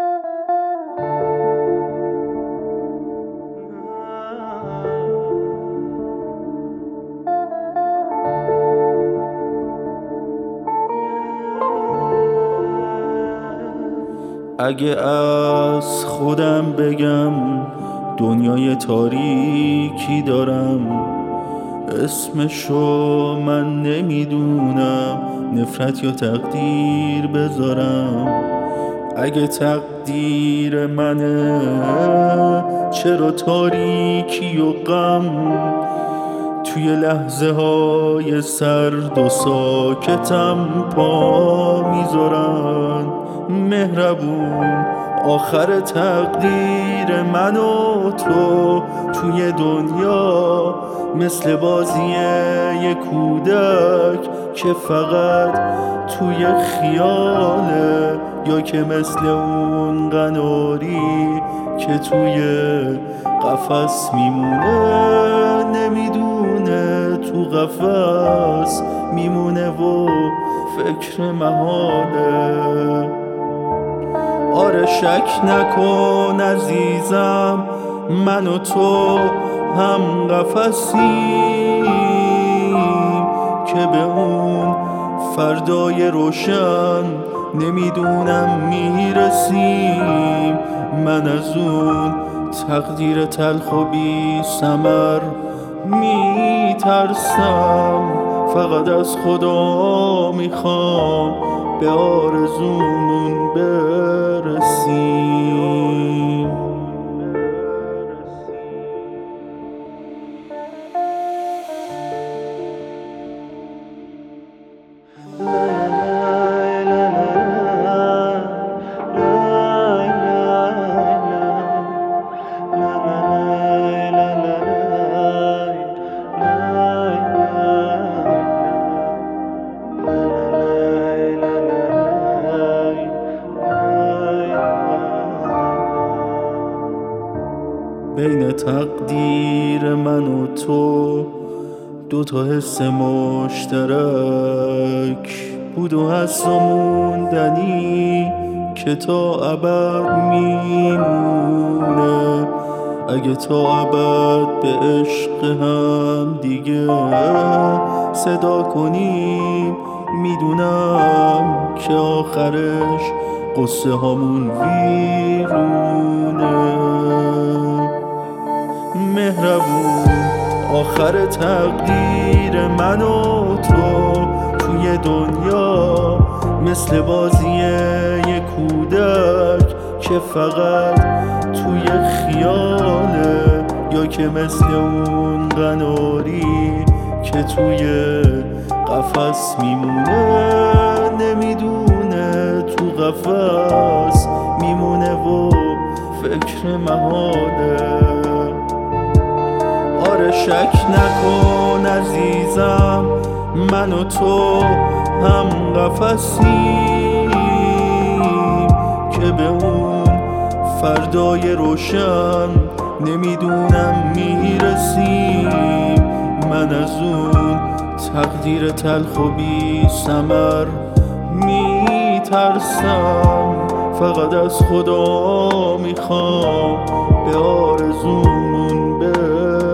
اگه از خودم بگم دنیای تاریکی دارم، اسمشو من نمیدونم نفرت یا تقدیر بذارم. اگه تقدیر منه چرا تاریکی و غم توی لحظه های سرد و ساکتم پا میذارن؟ مهربون آخر تقدیر من و تو توی دنیا مثل بازی یک کودک که فقط توی خیاله، یا که مثل اون قناری که توی قفس میمونه، نمیدونه تو قفس میمونه و فکر محاله. آره شک نکن عزیزم، من و تو هم قفسیم که به اون فردای روشن نمیدونم میرسیم. من از اون تقدیر تلخ و بی ثمر میترسم، فقط از خدا میخوام به آرزومون برسیم. بین تقدیر من و تو دوتا حس مشترک بود و هست و موندنی که تا ابد میمونه. اگه تا ابد به عشق هم دیگه صدا کنیم، میدونم که آخرش قصه هامون ویرونه. مهربون آخر تقدیر من و تو توی دنیا مثل بازی یک کودک که فقط توی خیاله، یا که مثل اون قناری که توی قفس میمونه، نمیدونه تو قفس میمونه و فکر محاله. آره شک نکن عزیزم، من و تو هم قفسیم که به اون فردای روشن نمیدونم میرسیم. من از اون تقدیر تلخ و بی ثمر میترسم، فقط از خدا میخوام به آرزومون برسیم.